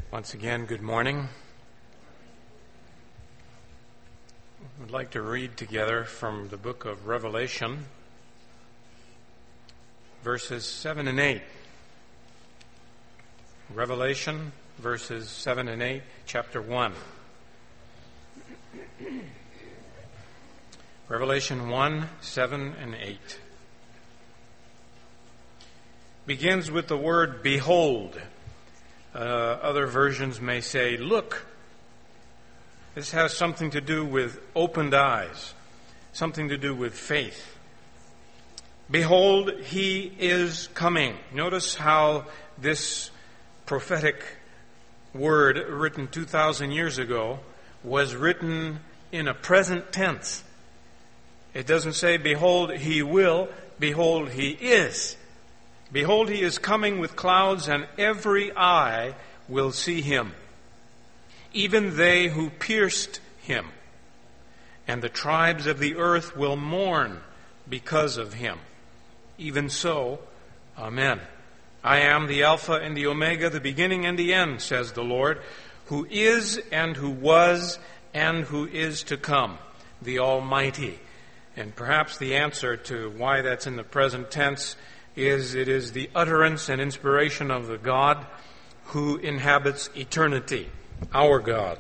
Once again, good morning. I'd like to read together from the book of Revelation, verses 7 and 8. Revelation, verses 7 and 8, chapter 1. Revelation 1, 7 and 8. Begins with the word behold. Other versions may say, look. This has something to do with opened eyes, something to do with faith. Behold, he is coming. Notice how this prophetic word written 2,000 years ago was written in a present tense. It doesn't say, behold, he will. Behold, he is. Behold, he is coming with clouds, and every eye will see him, even they who pierced him. And the tribes of the earth will mourn because of him. Even so, Amen. I am the Alpha and the Omega, the beginning and the end, says the Lord, who is and who was and who is to come, the Almighty. And perhaps the answer to why that's in the present tense is it is the utterance and inspiration of the God who inhabits eternity, our God.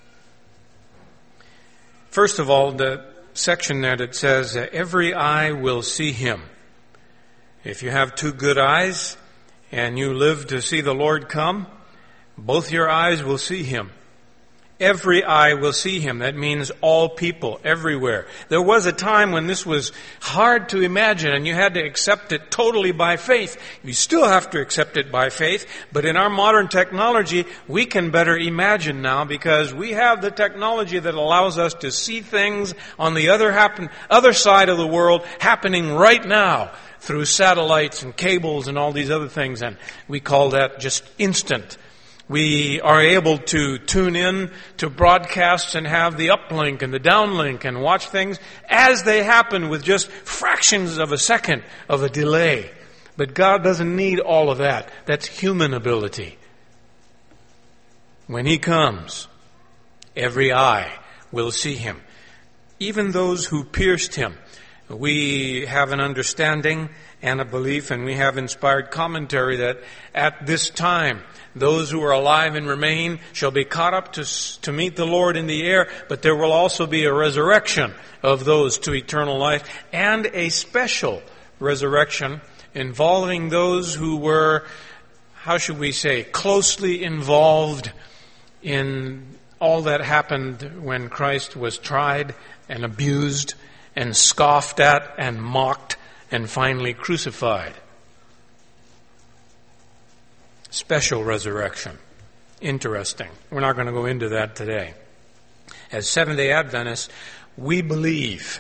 First of all, the section there that says, every eye will see him. If you have two good eyes and you live to see the Lord come, both your eyes will see him. Every eye will see him. That means all people, everywhere. There was a time when this was hard to imagine and you had to accept it totally by faith. You still have to accept it by faith, but in our modern technology, we can better imagine now because we have the technology that allows us to see things on the other side of the world happening right now through satellites and cables and all these other things, and we call that just instant. We are able to tune in to broadcasts and have the uplink and the downlink and watch things as they happen with just fractions of a second of a delay. But God doesn't need all of that. That's human ability. When he comes, every eye will see him, even those who pierced him. We have an understanding and a belief, and we have inspired commentary that at this time, those who are alive and remain shall be caught up to meet the Lord in the air, but there will also be a resurrection of those to eternal life, and a special resurrection involving those who were, how should we say, closely involved in all that happened when Christ was tried and abused and scoffed at and mocked and finally crucified. Special resurrection. Interesting. We're not going to go into that today. As Seventh-day Adventists, we believe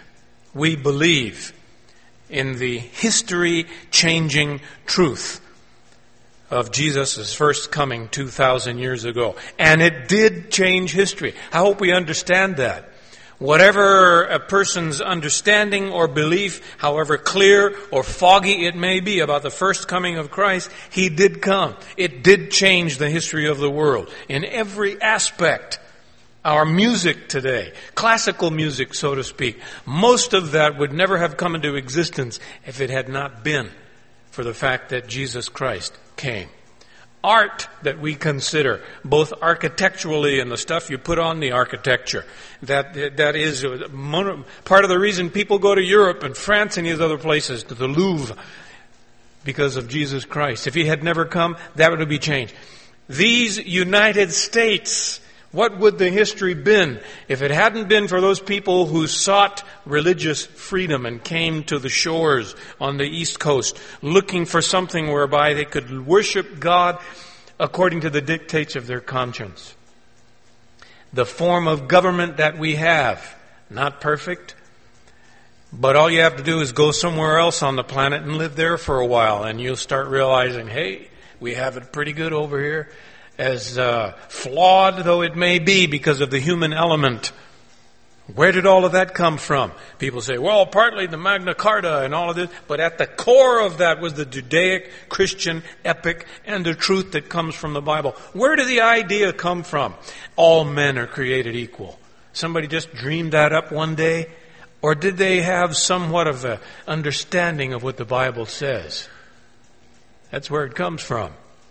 in the history-changing truth of Jesus' first coming 2,000 years ago. And it did change history. I hope we understand that. Whatever a person's understanding or belief, however clear or foggy it may be about the first coming of Christ, he did come. It did change the history of the world in every aspect. Our music today, classical music, so to speak, most of that would never have come into existence if it had not been for the fact that Jesus Christ came. Art that we consider, both architecturally and the stuff you put on the architecture, that is part of the reason people go to Europe and France and these other places, to the Louvre, because of Jesus Christ. If he had never come, that would be changed. These United States, what would the history been if it hadn't been for those people who sought religious freedom and came to the shores on the East Coast looking for something whereby they could worship God according to the dictates of their conscience? The form of government that we have, not perfect, but all you have to do is go somewhere else on the planet and live there for a while, and you'll start realizing, hey, we have it pretty good over here. As flawed though it may be because of the human element, Where did all of that come from? People say, well, partly the Magna Carta and all of this, but at the core of that was the Judaic Christian epic and the truth that comes from the Bible. Where did the idea come from? All men are created equal. Somebody just dreamed that up one day? Or did they have somewhat of an understanding of what the Bible says? That's where it comes from.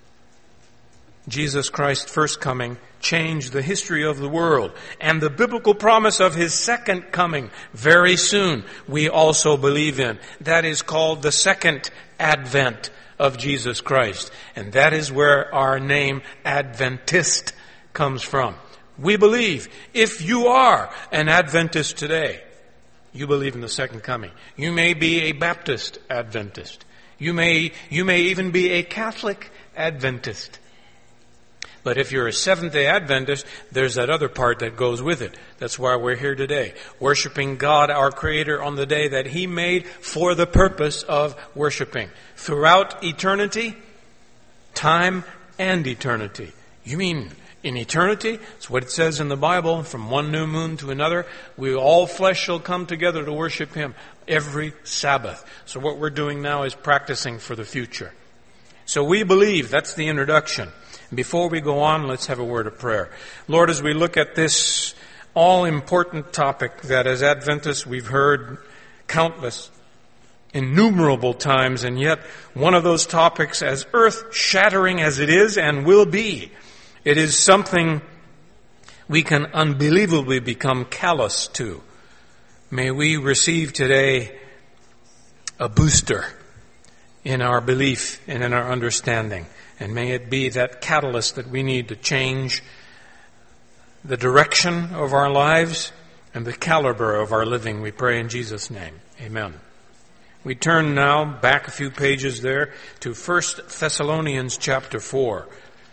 Jesus Christ's first coming changed the history of the world, and the biblical promise of His second coming very soon we also believe in. That is called the second advent of Jesus Christ, and that is where our name Adventist comes from. We believe, if you are an Adventist today, you believe in the second coming. You may be a Baptist Adventist. You may even be a Catholic Adventist. But if you're a Seventh-day Adventist, there's that other part that goes with it. That's why we're here today, worshiping God, our Creator, on the day that He made for the purpose of worshiping. Throughout eternity, time and eternity. You mean in eternity? It's what it says in the Bible, from one new moon to another, all flesh shall come together to worship Him every Sabbath. So what we're doing now is practicing for the future. So we believe, that's the introduction. Before we go on, let's have a word of prayer. Lord, as we look at this all-important topic that as Adventists we've heard countless, innumerable times, and yet one of those topics, as earth-shattering as it is and will be, it is something we can unbelievably become callous to. May we receive today a booster in our belief and in our understanding. And may it be that catalyst that we need to change the direction of our lives and the caliber of our living. We pray in Jesus' name. Amen. We turn now back a few pages there to 1 Thessalonians chapter 4.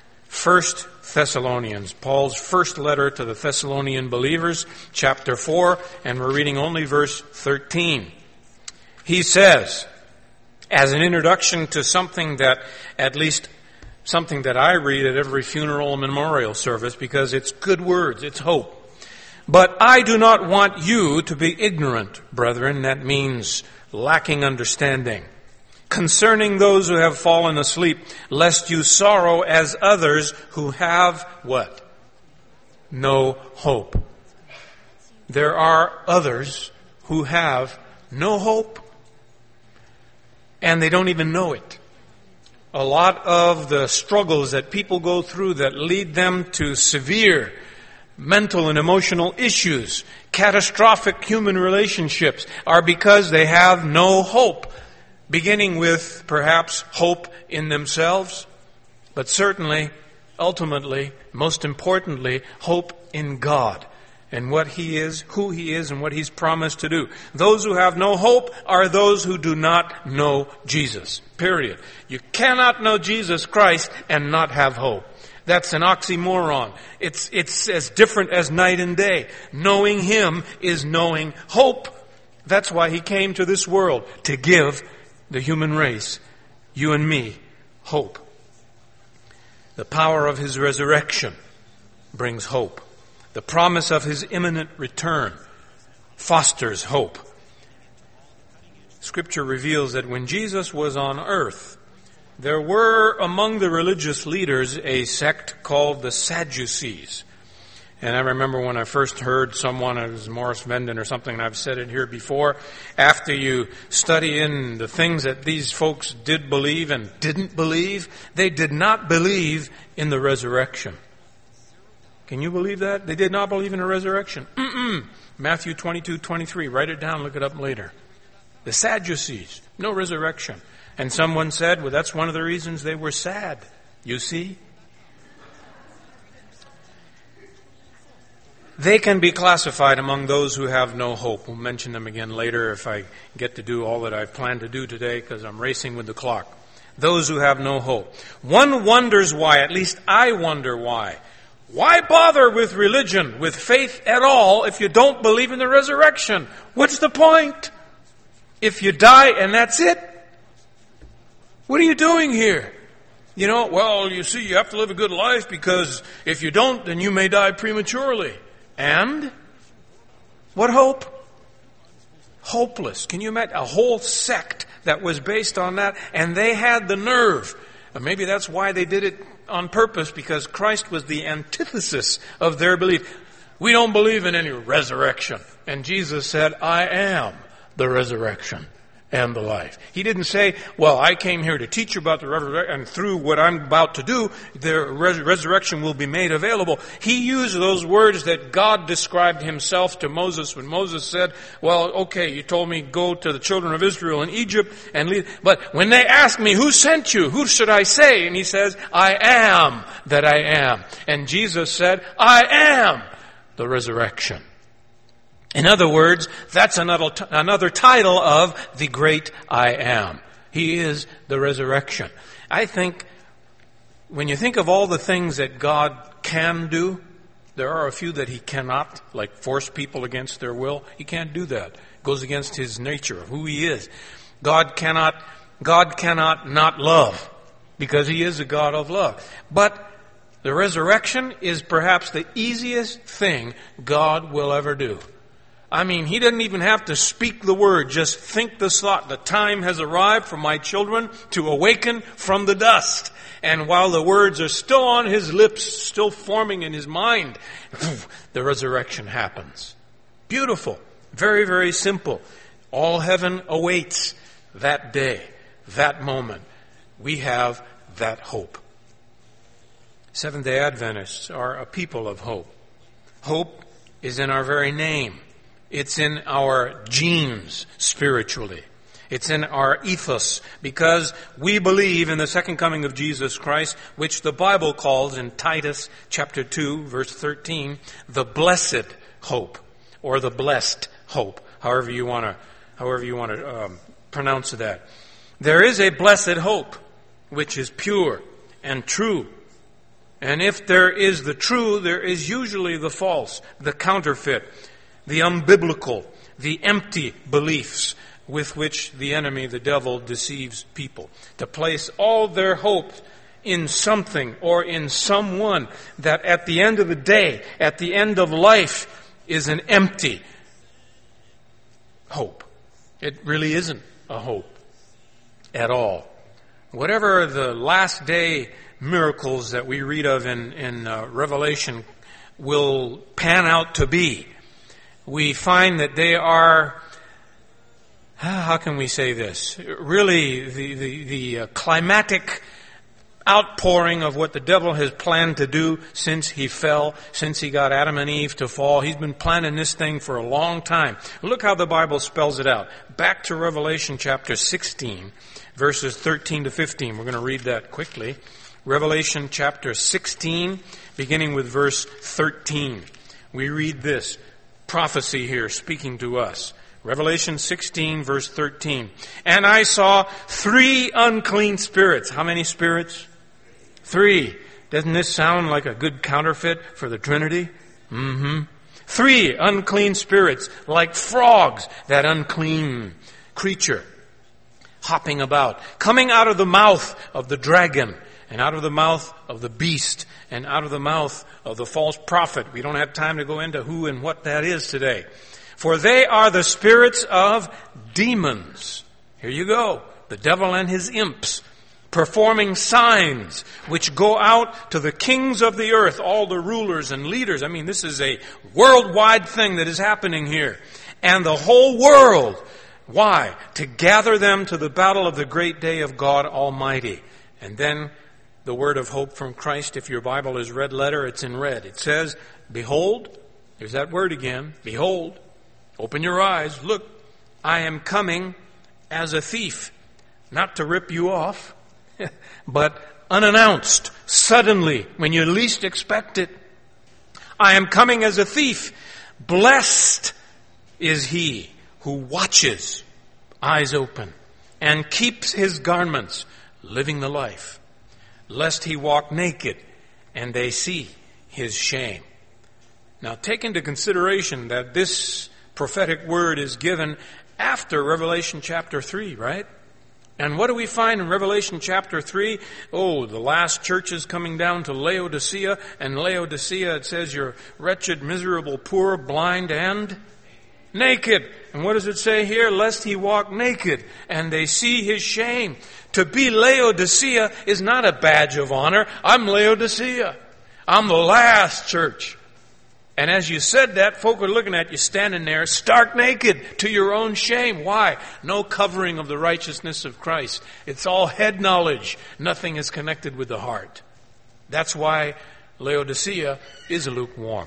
1 Thessalonians, Paul's first letter to the Thessalonian believers, chapter 4, and we're reading only verse 13. He says, as an introduction to something that at least something that I read at every funeral and memorial service, because it's good words, it's hope. But I do not want you to be ignorant, brethren, that means lacking understanding, concerning those who have fallen asleep, lest you sorrow as others who have what? No hope. There are others who have no hope, and they don't even know it. A lot of the struggles that people go through that lead them to severe mental and emotional issues, catastrophic human relationships, are because they have no hope, beginning with perhaps hope in themselves, but certainly, ultimately, most importantly, hope in God and what He is, who He is, and what He's promised to do. Those who have no hope are those who do not know Jesus. Period. You cannot know Jesus Christ and not have hope. That's an oxymoron. It's as different as night and day. Knowing Him is knowing hope. That's why He came to this world, to give the human race, you and me, hope. The power of His resurrection brings hope. The promise of His imminent return fosters hope. Scripture reveals that when Jesus was on earth, there were among the religious leaders a sect called the Sadducees. And I remember when I first heard someone, it was Morris Venden or something, and I've said it here before, after you study in the things that these folks did believe and didn't believe, they did not believe in the resurrection. Can you believe that? They did not believe in a resurrection. Matthew 22:23. Write it down, look it up later. The Sadducees, no resurrection. And someone said, well, that's one of the reasons they were sad. You see? They can be classified among those who have no hope. We'll mention them again later if I get to do all that I've planned to do today, because I'm racing with the clock. Those who have no hope. One wonders why, at least I wonder why. Why bother with religion, with faith at all, if you don't believe in the resurrection? What's the point? If you die and that's it? What are you doing here? You know, well, you see, you have to live a good life because if you don't, then you may die prematurely. And What hope? Hopeless. Can you imagine? A whole sect that was based on that, and they had the nerve. And maybe that's why they did it on purpose, because Christ was the antithesis of their belief. We don't believe in any resurrection. And Jesus said, I am the resurrection and the life. He didn't say, well, I came here to teach you about the resurrection, and through what I'm about to do, the resurrection will be made available. He used those words that God described himself to Moses when Moses said, well, okay, you told me go to the children of Israel in Egypt and lead, but when they ask me, who sent you? Who should I say? And he says, I am that I am. And Jesus said, I am the resurrection. In other words, that's another title of the great I am. He is the resurrection. I think when you think of all the things that God can do, there are a few that he cannot, like force people against their will. He can't do that. It goes against his nature of who he is. God cannot not love, because he is a God of love. But the resurrection is perhaps the easiest thing God will ever do. I mean, he doesn't even have to speak the word. Just think the thought. The time has arrived for my children to awaken from the dust. And while the words are still on his lips, still forming in his mind, the resurrection happens. Beautiful. Very, very simple. All heaven awaits that day, that moment. We have that hope. Seventh-day Adventists are a people of hope. Hope is in our very name. It's in our genes spiritually. It's in our ethos, because we believe in the second coming of Jesus Christ, which the Bible calls in Titus chapter 2, verse 13, the blessed hope, or the blessed hope, however you want to pronounce that. There is a blessed hope, which is pure and true. And if there is the true, there is usually the false, the counterfeit, the unbiblical, the empty beliefs with which the enemy, the devil, deceives people. To place all their hope in something or in someone that at the end of the day, at the end of life, is an empty hope. It really isn't a hope at all. Whatever the last day miracles that we read of in Revelation will pan out to be, we find that they are, how can we say this? Really, the climatic outpouring of what the devil has planned to do since he fell, since he got Adam and Eve to fall. He's been planning this thing for a long time. Look how the Bible spells it out. Back to Revelation chapter 16, verses 13 to 15. We're going to read that quickly. Revelation chapter 16, beginning with verse 13. We read this prophecy here speaking to us. Revelation 16, verse 13. And I saw 3 unclean spirits. How many spirits? 3. Doesn't this sound like a good counterfeit for the Trinity? 3 unclean spirits, like frogs, that unclean creature, hopping about, coming out of the mouth of the dragon, and out of the mouth of the beast, and out of the mouth of the false prophet. We don't have time to go into who and what that is today. For they are the spirits of demons. Here you go. The devil and his imps, performing signs which go out to the kings of the earth, all the rulers and leaders. I mean, this is a worldwide thing that is happening here. And the whole world. Why? To gather them to the battle of the great day of God Almighty. And then the word of hope from Christ, if your Bible is red letter, it's in red. It says, behold, there's that word again, behold, open your eyes, look, I am coming as a thief, not to rip you off, but unannounced, suddenly, when you least expect it. I am coming as a thief. Blessed is he who watches, eyes open, and keeps his garments, living the life, lest he walk naked and they see his shame. Now take into consideration that this prophetic word is given after Revelation chapter 3, right? And what do we find in Revelation chapter 3? Oh, the last church is coming down to Laodicea, and Laodicea, it says, you're wretched, miserable, poor, blind, and naked. And what does it say here? Lest he walk naked and they see his shame. To be Laodicea is not a badge of honor. I'm Laodicea. I'm the last church. And as you said that, folk are looking at you standing there stark naked to your own shame. Why? No covering of the righteousness of Christ. It's all head knowledge. Nothing is connected with the heart. That's why Laodicea is lukewarm.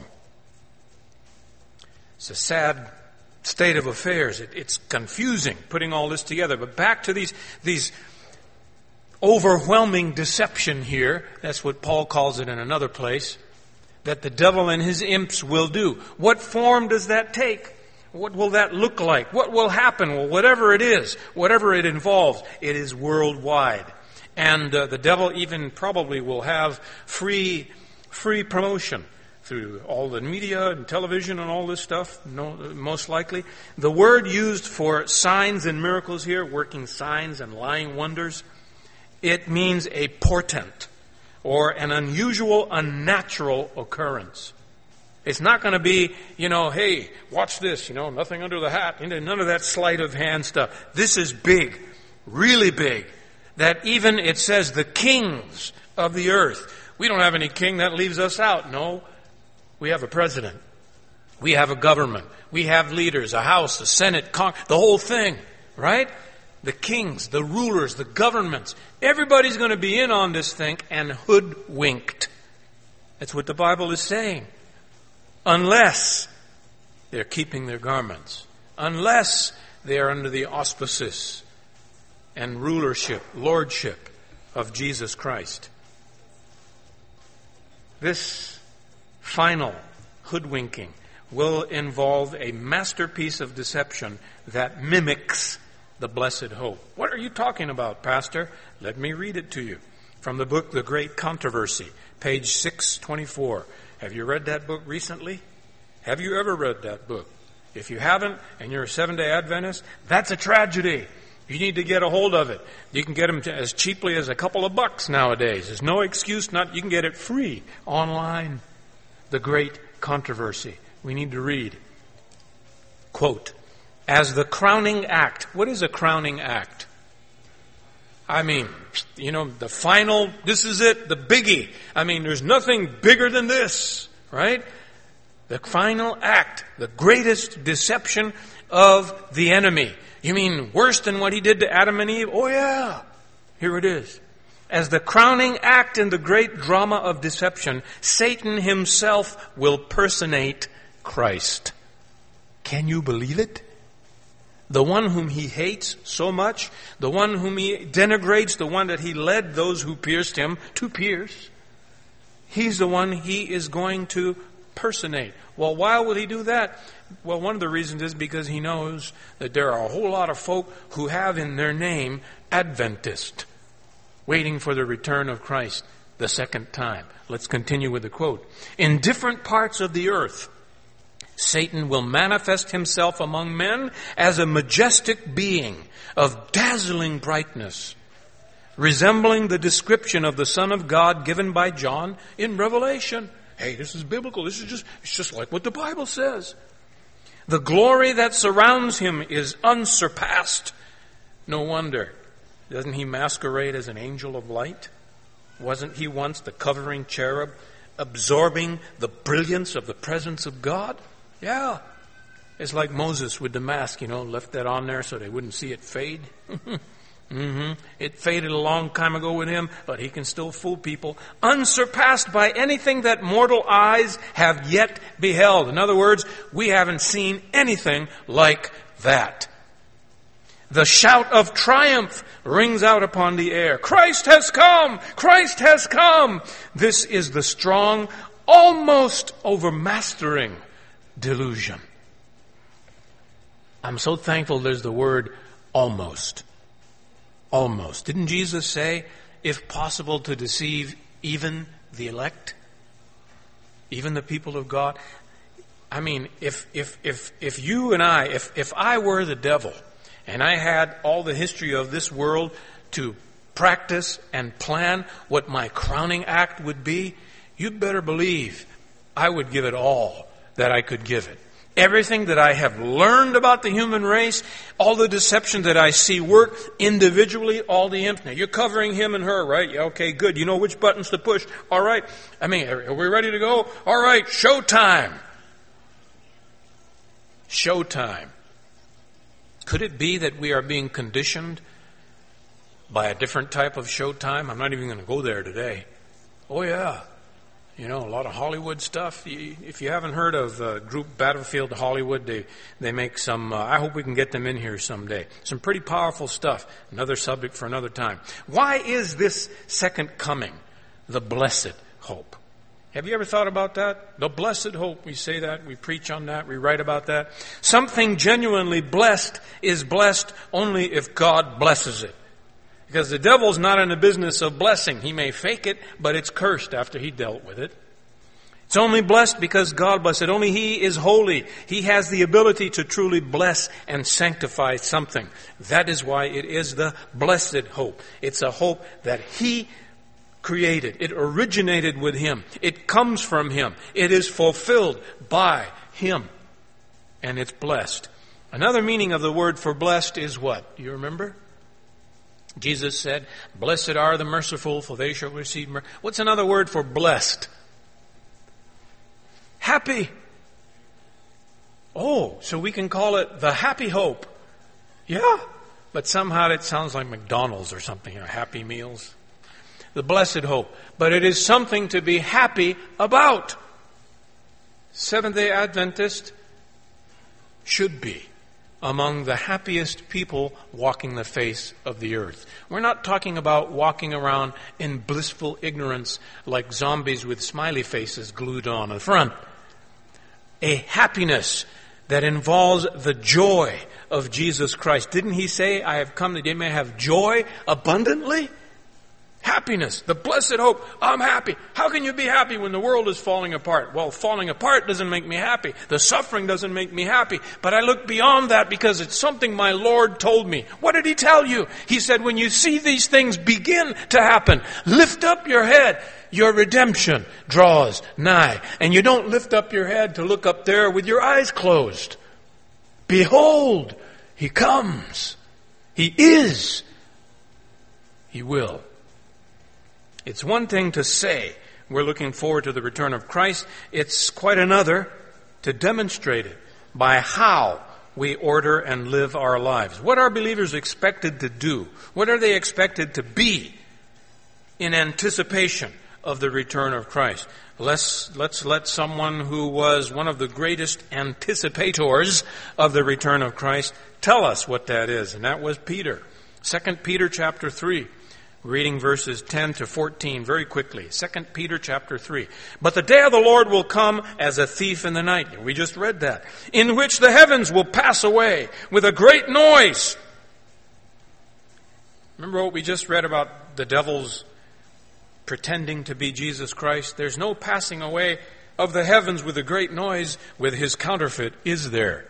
It's a sad state of affairs. It's confusing putting all this together. But back to these overwhelming deception here. That's what Paul calls it in another place. That the devil and his imps will do. What form does that take? What will that look like? What will happen? Well, whatever it is, whatever it involves, it is worldwide. And the devil even probably will have free promotion through all the media and television and all this stuff, most likely. The word used for signs and miracles here, working signs and lying wonders, it means a portent or an unusual, unnatural occurrence. It's not going to be, hey, watch this, nothing under the hat, none of that sleight of hand stuff. This is big, really big. That even it says the kings of the earth. We don't have any king, that leaves us out. No, we have a president. We have a government. We have leaders, a house, a senate, the whole thing, right? The kings, the rulers, the governments. Everybody's going to be in on this thing and hoodwinked. That's what the Bible is saying. Unless they're keeping their garments. Unless they are under the auspices and rulership, lordship of Jesus Christ. This final hoodwinking will involve a masterpiece of deception that mimics the blessed hope. What are you talking about, Pastor? Let me read it to you. From the book, The Great Controversy, page 624. Have you read that book recently? Have you ever read that book? If you haven't, and you're a Seventh-day Adventist, that's a tragedy. You need to get a hold of it. You can get them as cheaply as a couple of bucks nowadays. There's no excuse not. You can get it free online. The Great Controversy. We need to read. Quote, as the crowning act. What is a crowning act? I mean, the final, this is it, the biggie. I mean, there's nothing bigger than this, right? The final act, the greatest deception of the enemy. You mean worse than what he did to Adam and Eve? Oh yeah, here it is. As the crowning act in the great drama of deception, Satan himself will personate Christ. Can you believe it? The one whom he hates so much, the one whom he denigrates, the one that he led those who pierced him to pierce, he's the one he is going to personate. Well, why will he do that? Well, one of the reasons is because he knows that there are a whole lot of folk who have in their name Adventist, waiting for the return of Christ the second time. Let's continue with the quote. In different parts of the earth, Satan will manifest himself among men as a majestic being of dazzling brightness, resembling the description of the Son of God given by John in Revelation. Hey, this is biblical. It's just like what the Bible says. The glory that surrounds him is unsurpassed. No wonder. Doesn't he masquerade as an angel of light? Wasn't he once the covering cherub, absorbing the brilliance of the presence of God? Yeah. It's like Moses with the mask, left that on there so they wouldn't see it fade. It faded a long time ago with him, but he can still fool people. Unsurpassed by anything that mortal eyes have yet beheld. In other words, we haven't seen anything like that. The shout of triumph rings out upon the air. Christ has come! Christ has come! This is the strong, almost overmastering delusion. I'm so thankful there's the word almost. Almost. Didn't Jesus say, if possible, to deceive even the elect? Even the people of God? I mean, if you and I, if I were the devil, and I had all the history of this world to practice and plan what my crowning act would be, you'd better believe I would give it all that I could give it. Everything that I have learned about the human race, all the deception that I see work individually, all the imps. Now, you're covering him and her, right? Yeah, okay, good. You know which buttons to push. All right. I mean, are we ready to go? All right, showtime. Showtime. Could it be that we are being conditioned by a different type of showtime? I'm not even going to go there today. Oh, yeah. You know, a lot of Hollywood stuff. If you haven't heard of group Battlefield Hollywood, they make some, I hope we can get them in here someday. Some pretty powerful stuff. Another subject for another time. Why is this second coming the blessed hope? Have you ever thought about that? The blessed hope. We say that, we preach on that, we write about that. Something genuinely blessed is blessed only if God blesses it. Because the devil's not in the business of blessing. He may fake it, but it's cursed after he dealt with it. It's only blessed because God blessed it. Only He is holy. He has the ability to truly bless and sanctify something. That is why it is the blessed hope. It's a hope that He created. It originated with Him. It comes from Him. It is fulfilled by Him. And it's blessed. Another meaning of the word for blessed is what? Do you remember? Jesus said, "Blessed are the merciful, for they shall receive mercy." What's another word for blessed? Happy. Oh, so we can call it the happy hope. Yeah, but somehow it sounds like McDonald's or something, Happy Meals. The blessed hope. But it is something to be happy about. Seventh-day Adventist should be among the happiest people walking the face of the earth. We're not talking about walking around in blissful ignorance like zombies with smiley faces glued on the front. A happiness that involves the joy of Jesus Christ. Didn't He say, "I have come that you may have joy abundantly"? Happiness, the blessed hope. I'm happy. How can you be happy when the world is falling apart? Well, falling apart doesn't make me happy. The suffering doesn't make me happy. But I look beyond that because it's something my Lord told me. What did He tell you? He said, when you see these things begin to happen, lift up your head. Your redemption draws nigh. And you don't lift up your head to look up there with your eyes closed. Behold, He comes. He is. He will. It's one thing to say we're looking forward to the return of Christ. It's quite another to demonstrate it by how we order and live our lives. What are believers expected to do? What are they expected to be in anticipation of the return of Christ? Let's let someone who was one of the greatest anticipators of the return of Christ tell us what that is. And that was Peter. 2 Peter chapter 3. Reading verses 10 to 14 very quickly. 2 Peter chapter 3. But the day of the Lord will come as a thief in the night. We just read that. In which the heavens will pass away with a great noise. Remember what we just read about the devil's pretending to be Jesus Christ? There's no passing away of the heavens with a great noise with his counterfeit, is there?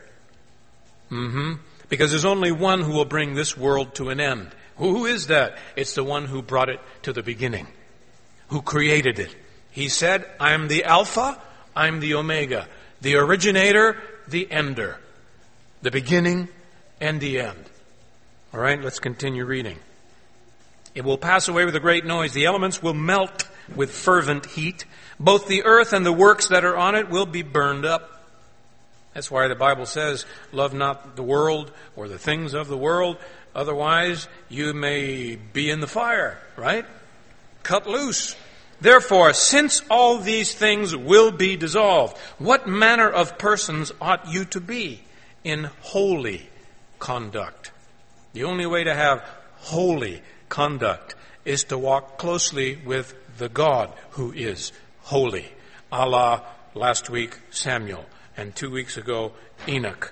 Because there's only one who will bring this world to an end. Who is that? It's the one who brought it to the beginning, who created it. He said, "I'm the Alpha, I'm the Omega, the originator, the ender, the beginning and the end." All right, let's continue reading. It will pass away with a great noise. The elements will melt with fervent heat. Both the earth and the works that are on it will be burned up. That's why the Bible says, "Love not the world or the things of the world. Otherwise, you may be in the fire," right? Cut loose. Therefore, since all these things will be dissolved, what manner of persons ought you to be in holy conduct? The only way to have holy conduct is to walk closely with the God who is holy. A la last week, Samuel, and 2 weeks ago, Enoch.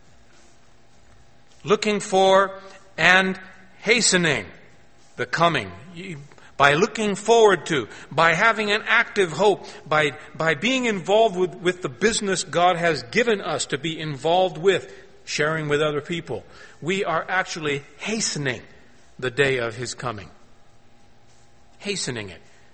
Looking for and hastening the coming. By looking forward to, by having an active hope, by being involved with the business God has given us to be involved with, sharing with other people, we are actually hastening the day of His coming. Hastening it.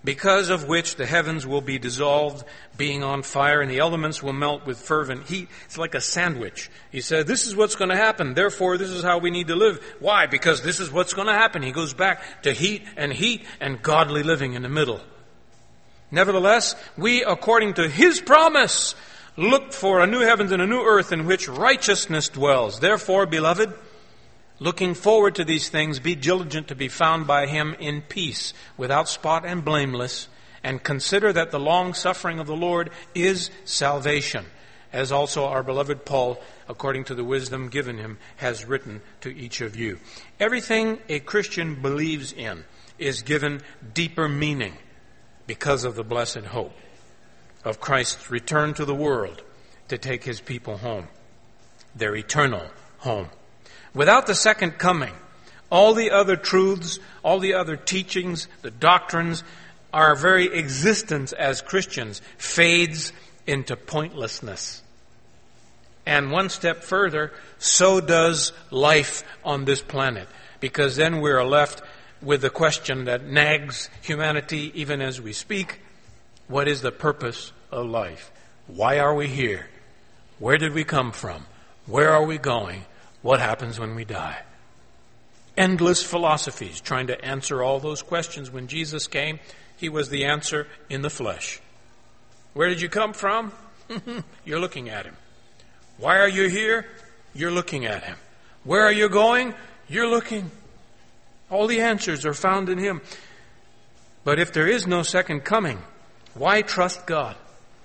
because of which the heavens will be dissolved, being on fire, and the elements will melt with fervent heat. It's like a sandwich. He said, this is what's going to happen. Therefore, this is how we need to live. Why? Because this is what's going to happen. He goes back to heat and godly living in the middle. Nevertheless, we, according to His promise, look for a new heavens and a new earth in which righteousness dwells. Therefore, beloved, looking forward to these things, be diligent to be found by Him in peace, without spot and blameless, and consider that the long suffering of the Lord is salvation, as also our beloved Paul, according to the wisdom given him, has written to each of you. Everything a Christian believes in is given deeper meaning because of the blessed hope of Christ's return to the world to take His people home, their eternal home. Without the second coming, all the other truths, all the other teachings, the doctrines, our very existence as Christians fades into pointlessness. And one step further, so does life on this planet. Because then we're left with the question that nags humanity even as we speak. What is the purpose of life? Why are we here? Where did we come from? Where are we going? What happens when we die? Endless philosophies trying to answer all those questions. When Jesus came, He was the answer in the flesh. Where did you come from? You're looking at Him. Why are you here? You're looking at Him. Where are you going? You're looking. All the answers are found in Him. But if there is no second coming, why trust God?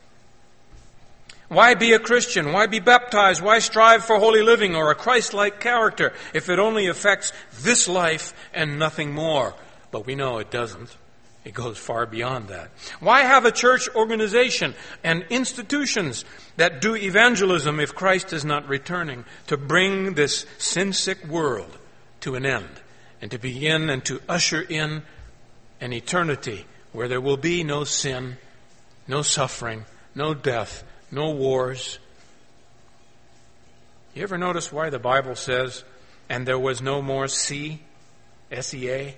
Why be a Christian? Why be baptized? Why strive for holy living or a Christ-like character if it only affects this life and nothing more? But we know it doesn't. It goes far beyond that. Why have a church organization and institutions that do evangelism if Christ is not returning to bring this sin-sick world to an end and to begin and to usher in an eternity where there will be no sin, no suffering, no death, no wars? You ever notice why the Bible says, and there was no more sea, S-E-A?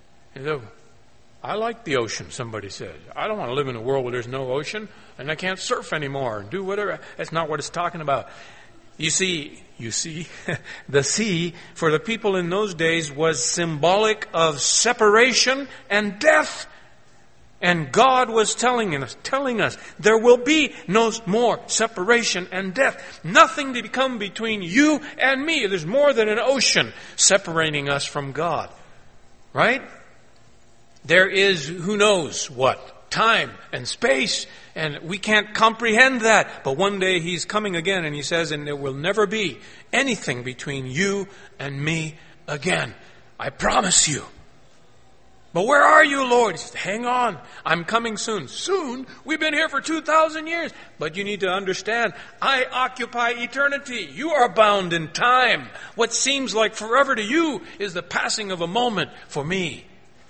I like the ocean, somebody says. I don't want to live in a world where there's no ocean and I can't surf anymore and do whatever. That's not what it's talking about. You see, the sea for the people in those days was symbolic of separation and death. And God was telling us, there will be no more separation and death. Nothing to come between you and me. There's more than an ocean separating us from God. Right? There is who knows what, time and space, and we can't comprehend that. But one day He's coming again, and He says, and there will never be anything between you and me again. I promise you. But where are you, Lord? He says, hang on, I'm coming soon. Soon? We've been here for 2,000 years. But you need to understand, I occupy eternity. You are bound in time. What seems like forever to you is the passing of a moment for me.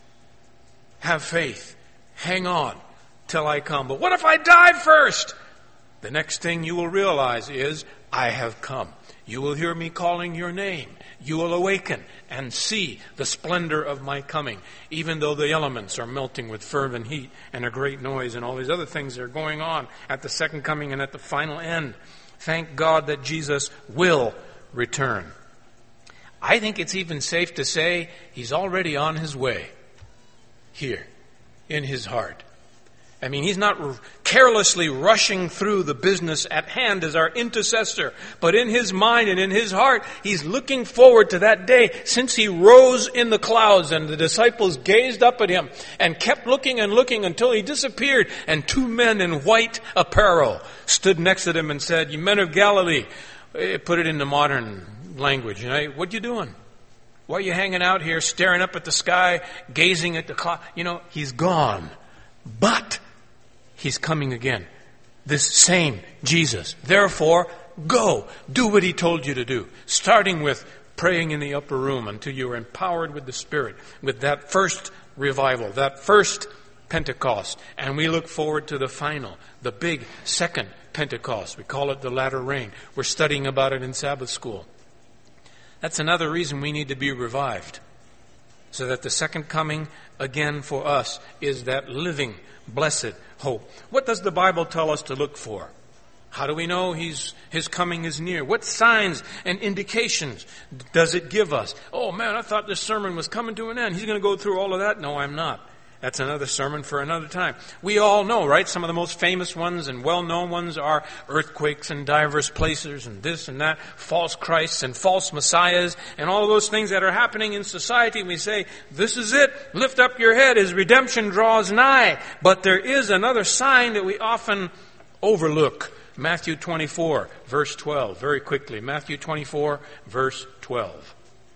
Have faith. Hang on till I come. But what if I die first? The next thing you will realize is, I have come. You will hear me calling your name. You will awaken and see the splendor of my coming, even though the elements are melting with fervent heat and a great noise and all these other things that are going on at the second coming and at the final end. Thank God that Jesus will return. I think it's even safe to say He's already on His way here in His heart. I mean, He's not carelessly rushing through the business at hand as our intercessor, but in His mind and in His heart, He's looking forward to that day since He rose in the clouds and the disciples gazed up at Him and kept looking and looking until He disappeared, and two men in white apparel stood next to them and said, "You men of Galilee," put it into modern language, what you doing? Why are you hanging out here staring up at the sky, gazing at the cloud? He's gone. But He's coming again. This same Jesus. Therefore, go. Do what He told you to do. Starting with praying in the upper room until you are empowered with the Spirit, with that first revival, that first Pentecost. And we look forward to the final, the big second Pentecost. We call it the latter rain. We're studying about it in Sabbath school. That's another reason we need to be revived. So that the second coming again for us is that living, blessed hope. What does the Bible tell us to look for? How do we know His coming is near? What signs and indications does it give us? Oh man, I thought this sermon was coming to an end. He's going to go through all of that? No, I'm not. That's another sermon for another time. We all know, right? Some of the most famous ones and well-known ones are earthquakes in diverse places and this and that, false Christs and false messiahs and all of those things that are happening in society. And we say, this is it. Lift up your head as redemption draws nigh. But there is another sign that we often overlook. Matthew 24, verse 12. Very quickly. Matthew 24, verse 12.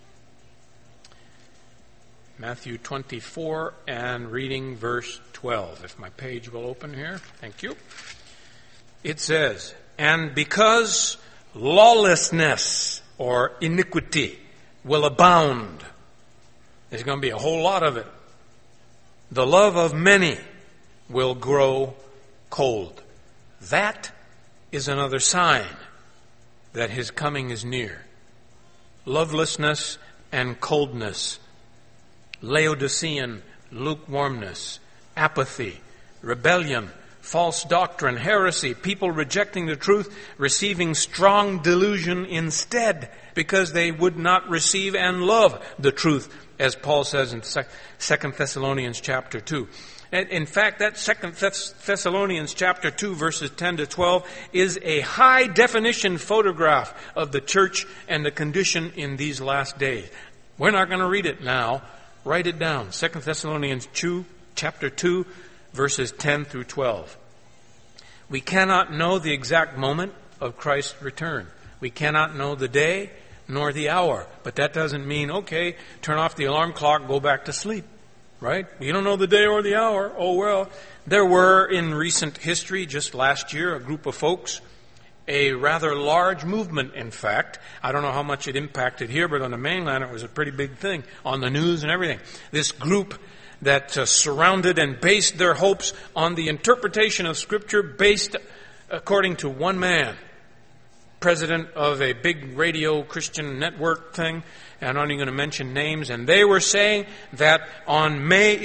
Matthew 24 and reading verse 12. If my page will open here. Thank you. It says, and because lawlessness or iniquity will abound, there's going to be a whole lot of it, the love of many will grow cold. That is another sign that His coming is near. Lovelessness and coldness, Laodicean lukewarmness, apathy, rebellion, false doctrine, heresy, people rejecting the truth, receiving strong delusion instead because they would not receive and love the truth, as Paul says in 2 Thessalonians chapter 2. In fact, that 2 Thessalonians chapter 2, verses 10 to 12, is a high-definition photograph of the church and the condition in these last days. We're not going to read it now. Write it down. 2 Thessalonians 2, chapter 2, verses 10 through 12. We cannot know the exact moment of Christ's return. We cannot know the day nor the hour. But that doesn't mean, okay, turn off the alarm clock, go back to sleep. Right? You don't know the day or the hour. Oh well. There were in recent history, just last year, a group of folks, a rather large movement, in fact. I don't know how much it impacted here, but on the mainland it was a pretty big thing, on the news and everything. This group that surrounded and based their hopes on the interpretation of Scripture based according to one man, president of a big radio Christian network thing, and I'm not even going to mention names, and they were saying that on May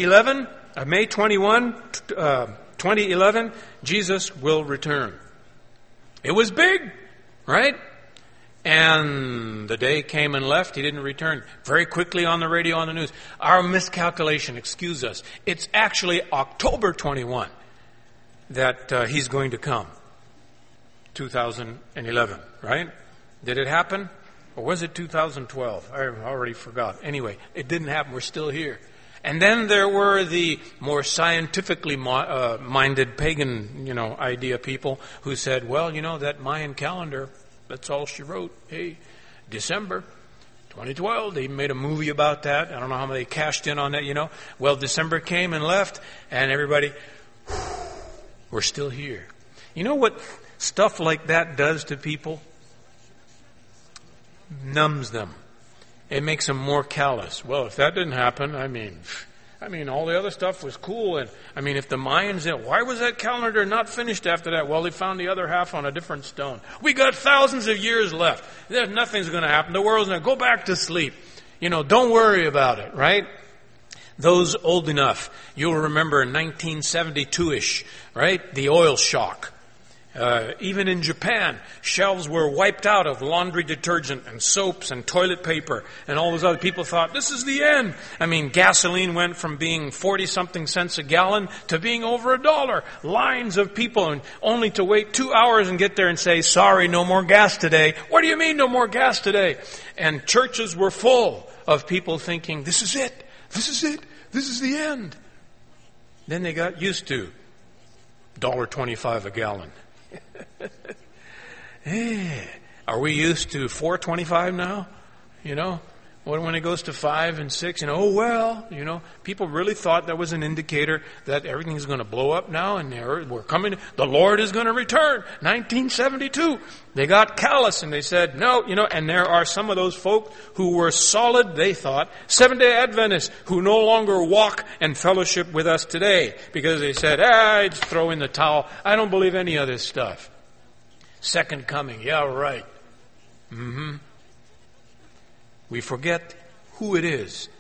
21, 2011, Jesus will return. It was big, right? And the day came and left. He didn't return. Very quickly on the radio, on the news. Our miscalculation, excuse us. It's actually October 21 that He's going to come. 2011, right? Did it happen? Or was it 2012? I already forgot. Anyway, it didn't happen. We're still here. And then there were the more scientifically minded pagan, idea people who said, well, that Mayan calendar, that's all she wrote. Hey, December 2012, they made a movie about that. I don't know how they cashed in on that, Well, December came and left, and everybody, we're still here. You know what stuff like that does to people? Numbs them. It makes them more callous. Well, if that didn't happen, I mean, all the other stuff was cool. And if the Mayans, why was that calendar not finished after that? Well, they found the other half on a different stone. We got thousands of years left. Nothing's going to happen. The world's going to go back to sleep. Don't worry about it, right? Those old enough, you'll remember 1972-ish, right? The oil shock. Even in Japan, shelves were wiped out of laundry detergent and soaps and toilet paper, and all those other people thought, this is the end. Gasoline went from being 40-something cents a gallon to being over $1. Lines of people, and only to wait 2 hours and get there and say, sorry, no more gas today. What do you mean no more gas today? And churches were full of people thinking, this is it. This is it. This is the end. Then they got used to $1.25 a gallon. Are we used to $4.25 now? When it goes to 5 and 6, people really thought that was an indicator that everything's going to blow up now, and we're coming. The Lord is going to return. 1972, they got callous and they said no. And there are some of those folk who were solid, they thought, Seventh-day Adventists who no longer walk and fellowship with us today because they said, just throw in the towel. I don't believe any of this stuff. Second coming, yeah, right. We forget who it is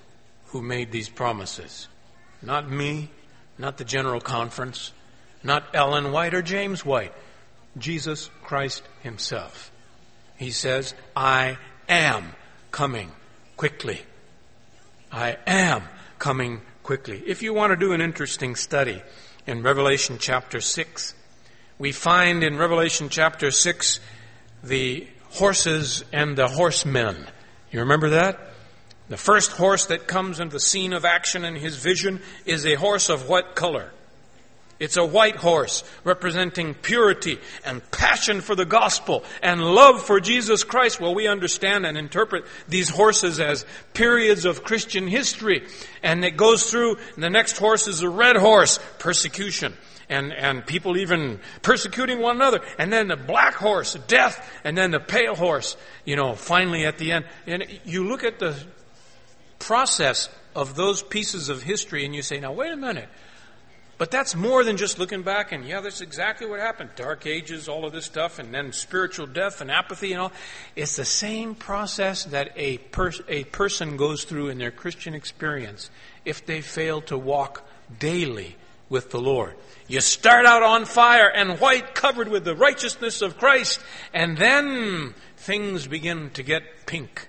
who made these promises. Not me, not the General Conference, not Ellen White or James White. Jesus Christ himself. He says, I am coming quickly. I am coming quickly. If you want to do an interesting study in Revelation chapter 6, we find in Revelation chapter 6 the horses and the horsemen. You remember that? The first horse that comes into the scene of action in his vision is a horse of what color? It's a white horse representing purity and passion for the gospel and love for Jesus Christ. Well, we understand and interpret these horses as periods of Christian history. And it goes through, the next horse is a red horse, persecution. And people even persecuting one another. And then the black horse, death. And then the pale horse, finally at the end. And you look at the process of those pieces of history and you say, now wait a minute. But that's more than just looking back and, that's exactly what happened. Dark ages, all of this stuff, and then spiritual death and apathy and all. It's the same process that a person goes through in their Christian experience if they fail to walk daily with the Lord. You start out on fire and white, covered with the righteousness of Christ, and then things begin to get pink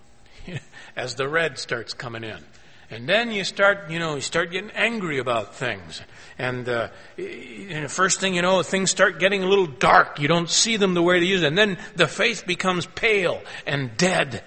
as the red starts coming in. And then you start getting angry about things. And first thing you know, things start getting a little dark. You don't see them the way to use it. And then the faith becomes pale and dead.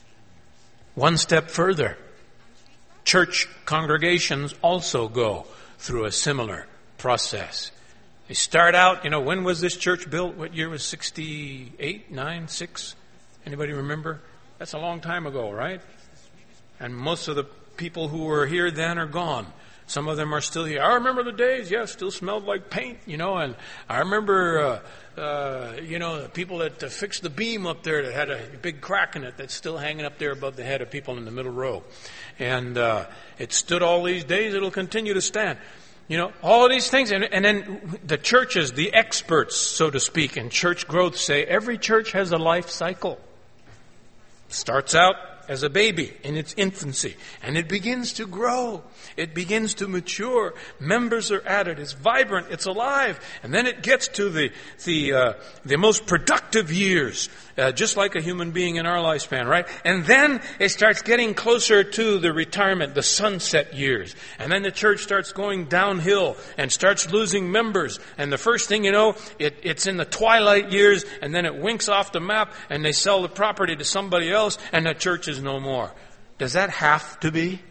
One step further, church congregations also go through a similar process. They start out, when was this church built? What year was 68, 9, 6? Anybody remember? That's a long time ago, right? And most of the people who were here then are gone. Some of them are still here. I remember the days, still smelled like paint, and I remember, the people that fixed the beam up there that had a big crack in it that's still hanging up there above the head of people in the middle row. And it stood all these days, it'll continue to stand. All of these things. And then the churches, the experts, so to speak, in church growth say every church has a life cycle. Starts out as a baby in its infancy, and it begins to grow. It begins to mature. Members are added. It's vibrant. It's alive. And then it gets to the most productive years, just like a human being in our lifespan, right? And then it starts getting closer to the retirement, the sunset years. And then the church starts going downhill and starts losing members. And the first thing you know, it's in the twilight years, and then it winks off the map, and they sell the property to somebody else, and the church is no more. Does that have to be?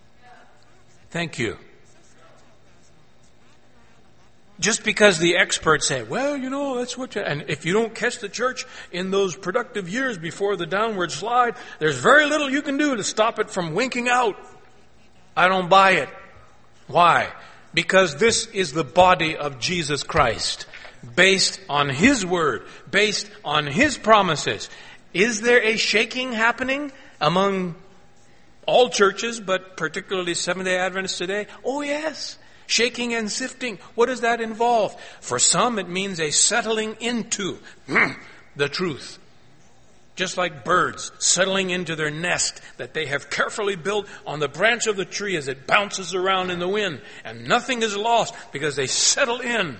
Thank you. Just because the experts say, that's what and if you don't catch the church in those productive years before the downward slide, there's very little you can do to stop it from winking out. I don't buy it. Why? Because this is the body of Jesus Christ, based on His Word, based on His promises. Is there a shaking happening among all churches, but particularly Seventh-day Adventists today? Oh, yes. Shaking and sifting. What does that involve? For some, it means a settling into the truth. Just like birds settling into their nest that they have carefully built on the branch of the tree as it bounces around in the wind. And nothing is lost because they settle in.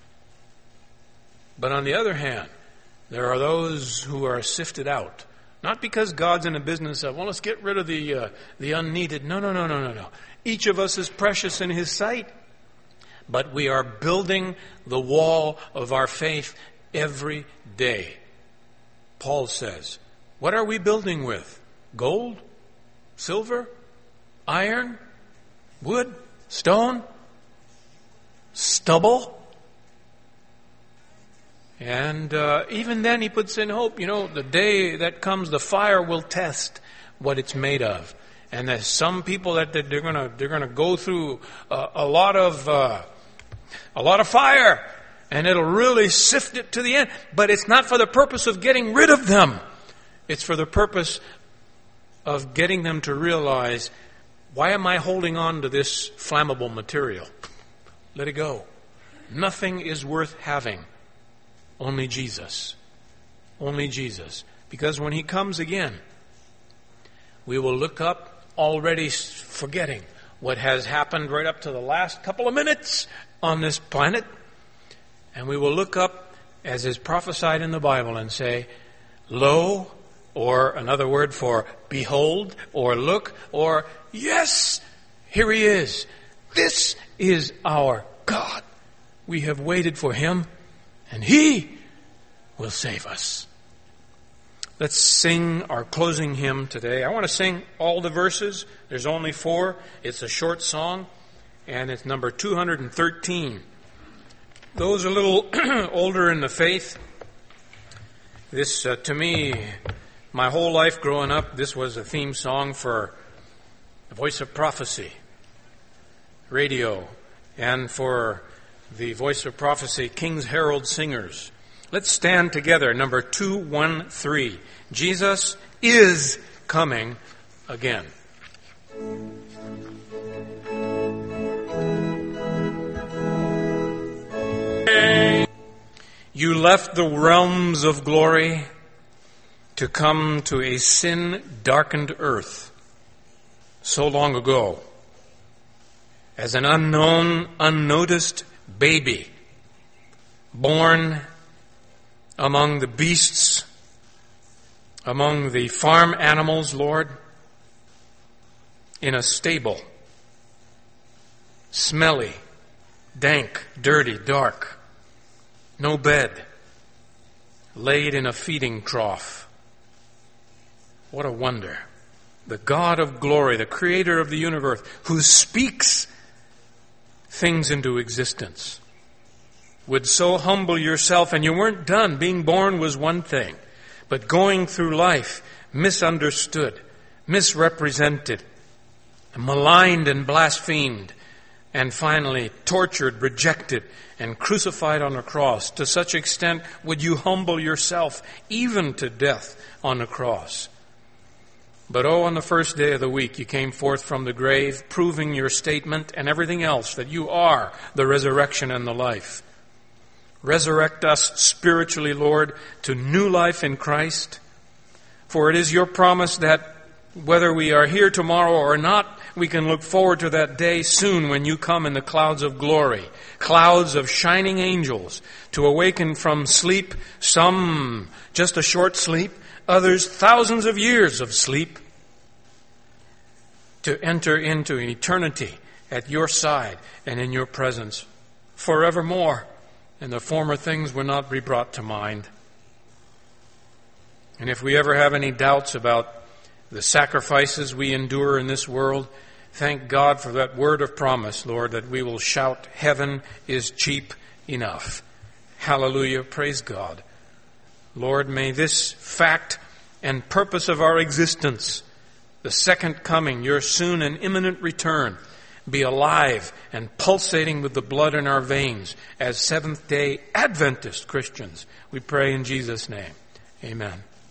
But on the other hand, there are those who are sifted out. Not because God's in a business of, let's get rid of the unneeded. No. Each of us is precious in His sight. But we are building the wall of our faith every day. Paul says, what are we building with? Gold? Silver? Iron? Wood? Stone? Stubble? And even then he puts in hope. The day that comes, the fire will test what it's made of. And there's some people that they're gonna go through a lot of fire, and it'll really sift it to the end. But it's not for the purpose of getting rid of them. It's for the purpose of getting them to realize, why am I holding on to this flammable material? Let it go. Nothing is worth having. Only Jesus. Only Jesus. Because when He comes again, we will look up already forgetting what has happened right up to the last couple of minutes on this planet. And we will look up, as is prophesied in the Bible, and say, lo, or another word for behold, or look, or yes, here he is. This is our God. We have waited for him, and he will save us. Let's sing our closing hymn today. I want to sing all the verses. There's only 4. It's a short song, and it's number 213. Those a little older in the faith, this, to me, my whole life growing up, this was a theme song for the Voice of Prophecy radio, and for the Voice of Prophecy King's Herald Singers. Let's stand together, number 213. Jesus is coming again. You left the realms of glory to come to a sin-darkened earth so long ago as an unknown, unnoticed baby born among the beasts, among the farm animals, Lord, in a stable, smelly, dank, dirty, dark, no bed, laid in a feeding trough. What a wonder. The God of glory, the creator of the universe, who speaks things into existence, would so humble yourself, and you weren't done. Being born was one thing, but going through life misunderstood, misrepresented, maligned and blasphemed, and finally tortured, rejected, and crucified on a cross. To such extent would you humble yourself, even to death on a cross. But on the first day of the week, you came forth from the grave, proving your statement and everything else, that you are the resurrection and the life. Resurrect us spiritually, Lord, to new life in Christ. For it is your promise that whether we are here tomorrow or not, we can look forward to that day soon when you come in the clouds of glory, clouds of shining angels, to awaken from sleep, some just a short sleep, others thousands of years of sleep, to enter into an eternity at your side and in your presence forevermore. And the former things will not be brought to mind. And if we ever have any doubts about the sacrifices we endure in this world, thank God for that word of promise, Lord, that we will shout, heaven is cheap enough. Hallelujah, praise God. Lord, may this fact and purpose of our existence, the second coming, your soon and imminent return, be alive and pulsating with the blood in our veins as Seventh-day Adventist Christians. We pray in Jesus' name. Amen.